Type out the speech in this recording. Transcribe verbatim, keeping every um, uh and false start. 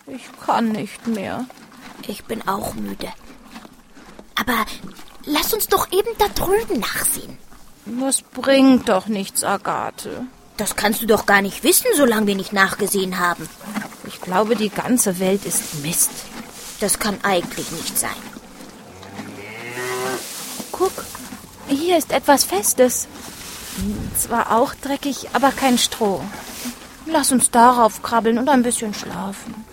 Ich kann nicht mehr. Ich bin auch müde. Aber lass uns doch eben da drüben nachsehen. Das bringt doch nichts, Agathe. Das kannst du doch gar nicht wissen, solange wir nicht nachgesehen haben. Ich glaube, die ganze Welt ist Mist. Das kann eigentlich nicht sein. Guck, hier ist etwas Festes. Zwar auch dreckig, aber kein Stroh. Lass uns darauf krabbeln und ein bisschen schlafen.